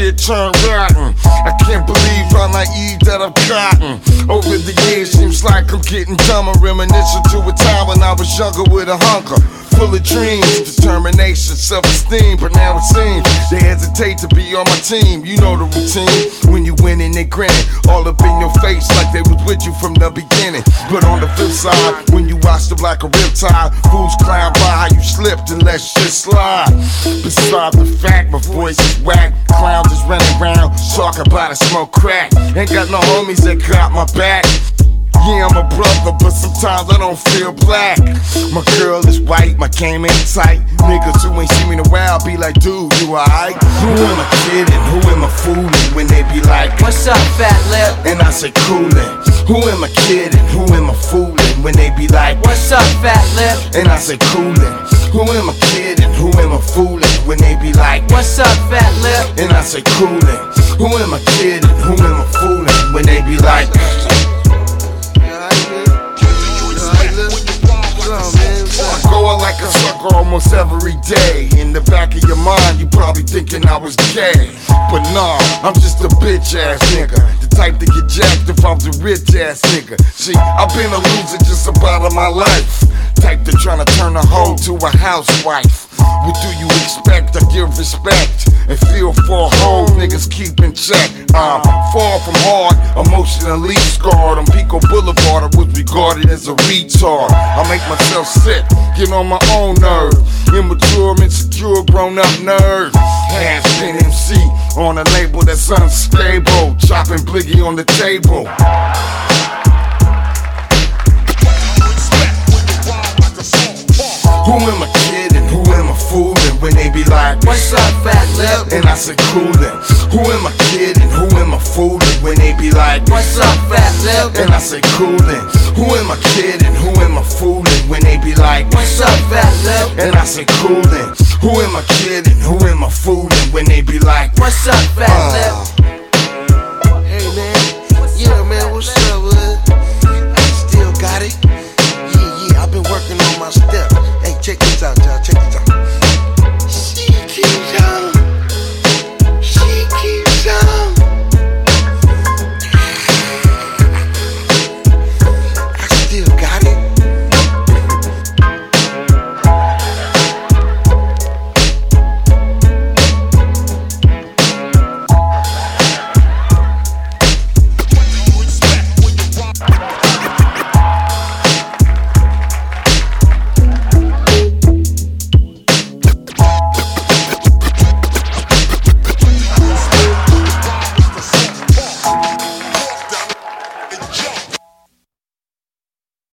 shit turned rotten. I can't believe how naive that I've gotten. Over the years, seems like I'm getting dumber. Reminiscent to a time when I was younger with a hunker, full of dreams, determination, self-esteem. But now it seems they hesitate to be on my team. You know the routine. When you winning, they grinning all up in your face like they was with you from the beginning. But on the flip side, when you watch them like a riptide, fools climb by how you slipped and let shit slide. Beside the fact, my voice is whack. Clowns is running around talking about I smoke crack. Ain't got no homies that got my back. Yeah, I'm a brother, but sometimes I don't feel black. My girl is white, my game ain't tight. Niggas who ain't seen me in a while be like, dude, you alright? Who am I kidding? Who am I fooling? When they be like, what's up, fat lip? And I say, coolin'. Who am I kidding? Who am I fooling? When they be like, what's up, fat lip? And I say, coolin'. Who am I kidding? Who am I fooling? When they be like, what's up, fat lip? And I say, coolin'. Who am I kidding? Who am I fooling? When they be like, going like a sucker almost every day. In the back of your mind, you probably thinking I was gay. But nah, I'm just a bitch ass nigga, the type to get jacked if I was a rich ass nigga. See, I've been a loser just about all my life, type to tryna turn a hoe to a housewife. What do you expect? I give respect and feel for a hoe niggas keep in check. I'm far from hard, emotionally scarred. On Pico Boulevard, I was regarded as a retard. I make myself sick, get on my own nerve. Immature, insecure, grown up nerd. Has-been MC on a label that's unstable, chopping bliggy on the table. Who am I kidding? Who am I fooling? When they be like, what's up, fat lip? And I say, coolin'. Who am I kidding? Who am I fooling? When they be like, what's up, fat lip? And I say, coolin'. Who am I kidding? Who am I fooling? When they be like, what's up, fat lip? And I say, coolin'. Who am I kidding? Who am I fooling? When they be like, what's up, fat